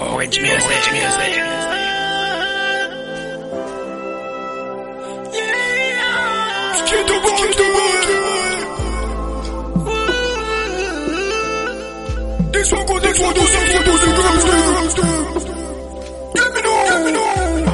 Orange music. This one do some girls. Let me know.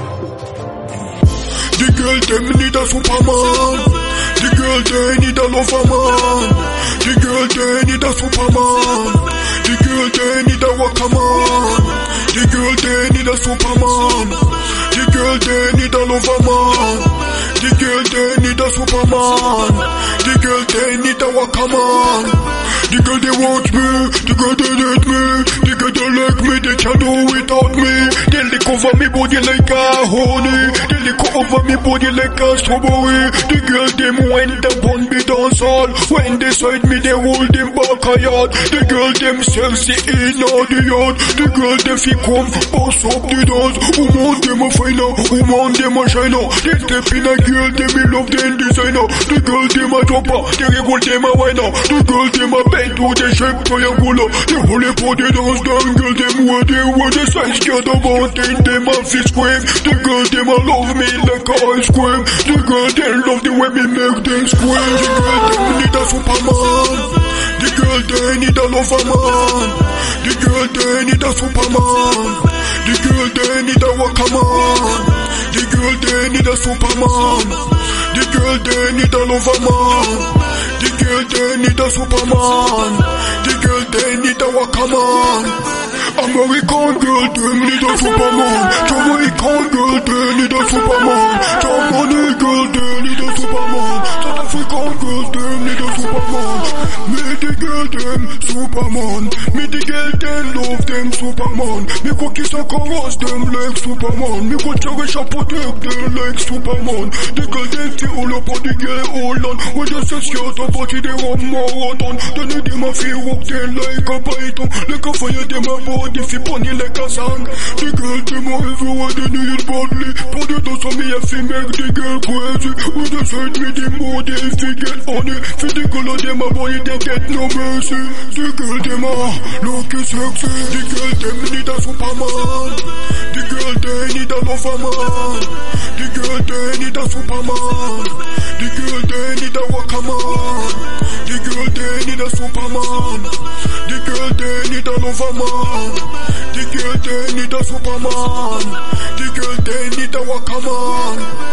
The girl them need a Superman. The girl they need a lover man. The girl they need a Superman. The girl they need a worker man. The girl they need a Superman. The girl they need a lover man. The girl they need a Superman. The girl they need a worker man. The girl they want me. The girl they need me. The girl they like me. They can't do without me. They lick over me body like a honey. They lick over me body like a strawberry. The girl them when they bun me dance all. When they side me they hold them back a yard. The girl them sexy in all the yard. The girl them fi come boss up the doors. Woman them a finer. Woman them a shiner. They step in a girl them me love them designer. The girl them a dropper. The regular them a whiner. The girl them a bend to the shape triangular. The holy for the dance down girl them where they size get about it. Them a fi scream. The girl them a love me like a ice cream. The girl them love the way me make them scream. The girl them need a Superman. The girl they need a lover man. The girl they need a Superman. The girl they need a worker man. The girl they need a Superman. The girl they need a lover man. The girl they need a Superman. The girl they need a worker man. American girl they need a Superman. Jamaican girl they need a Superman. Germany girl they need a Superman. South African girl they need a Superman. Me the girl them Superman. Me the girl them love them Superman. Me go kiss and caress them like Superman. Me go cherish and protect them like Superman. The girl them feel all up on the girl all on. When they say scared about it they run marathon. They need them a feel walk them like a python. Like a fire them a body fi bunny like a song. The girl them a everywhere they need badly. But they don't me if they make the girl crazy. When they send me the more they fi get honey. Fi the girl of them a boy they get no mercy. The girl them a look sexy. The girl them need a Superman. The girl they need a lover man. The girl they need a Superman. The girl they need a worker man. The girl they need a Superman. The girl they need a lover man. The girl they need a Superman. The girl they need a worker man.